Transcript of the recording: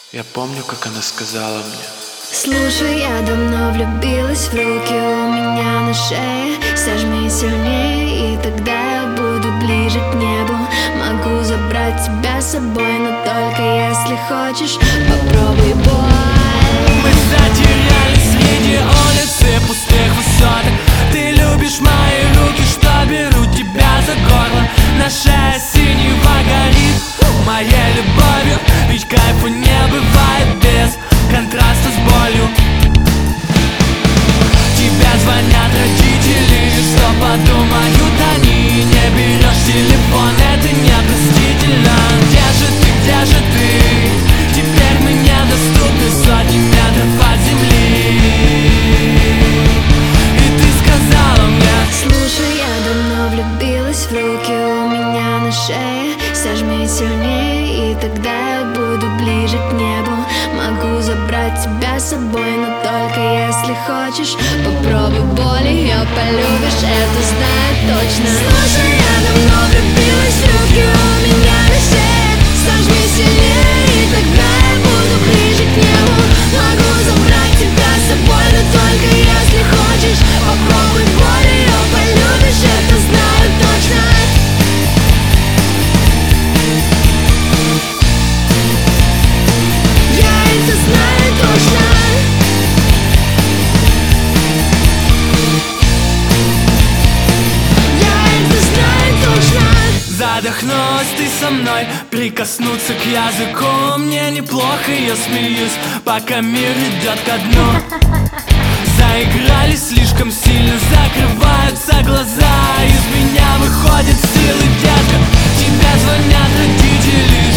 Я помню, как она сказала мне: слушай, я давно влюбилась в руки у меня на шее. Сожми сильнее, и тогда я буду ближе к небу. Могу забрать тебя с собой, но только если хочешь. Попробуй, бой. Мы затерялись среди улиц и пустых высоток. Ты любишь мои руки, что берут тебя за горло. На шее синего горит моей любовью. Ведь кайфа не бывает без контраста с болью. Тебя звонят родители, что подумают они? Не берешь телефон, это непростительно. Где же ты? Теперь мы недоступны сотни метров от земли. И ты сказала мне: слушай, я давно влюбилась в руки у меня на шее. Сожми сильнее, и тогда я буду ближе к небу. Могу забрать тебя с собой, но только если хочешь. Попробуй боль, ее полюбишь, это знаю точно. Слушай, я давно влюбилась в руки у меня на шее. Сожми сильнее, и тогда я буду ближе к небу. Могу забрать тебя с собой, но только если хочешь. Попробуй боль, ее полюбишь, это знаю точно. Задохнулась ты со мной, прикоснуться к языку. Мне неплохо, я смеюсь, пока мир идет ко дну. Заиграли слишком сильно, закрываются глаза. Из меня выходит силы, детка. Тебя звонят родители,